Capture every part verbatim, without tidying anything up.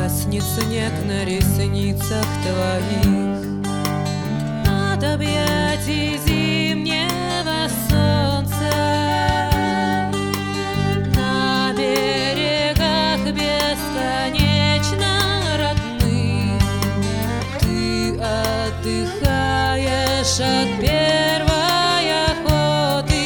Гаснет снег на ресницах твоих от объятий зимнего солнца. На берегах бесконечно родных ты отдыхаешь от первой охоты.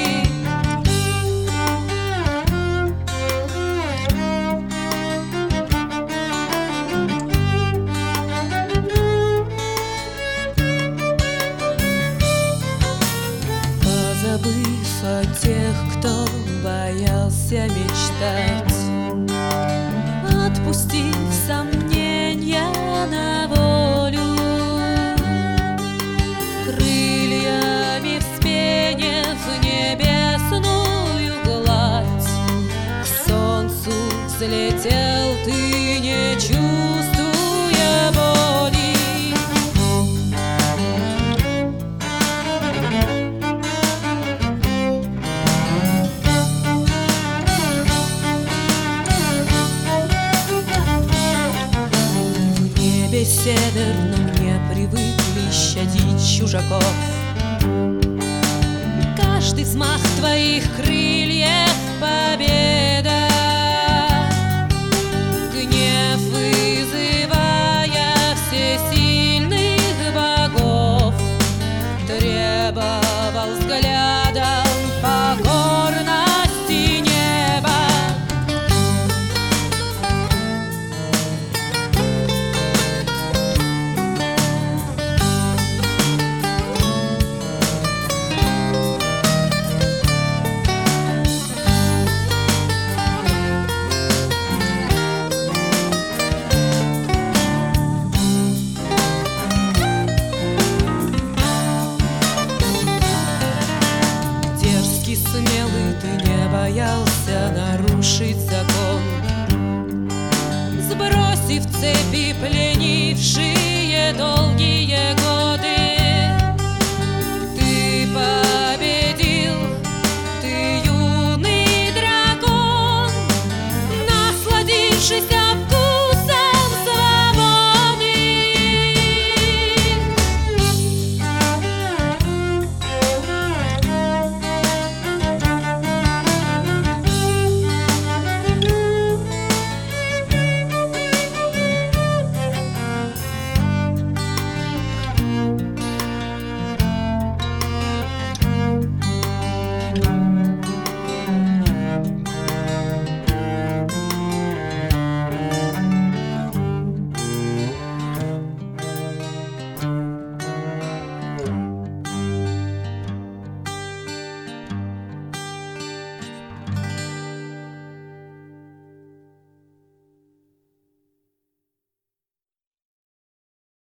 Позабыв о тех, кто боялся мечтать, отпустив сомнения на волю, крыльями вспенив небесную гладь, к солнцу взлетел ты, не чувствуя боли. Северном не привыкли щадить чужаков. Каждый взмах твоих крыльев — победа. Гнев вызывая всесильных богов, требовал взглядом покорности неба. Смелый ты, не боялся нарушить закон, сбросив цепи, пленившие долгие годы.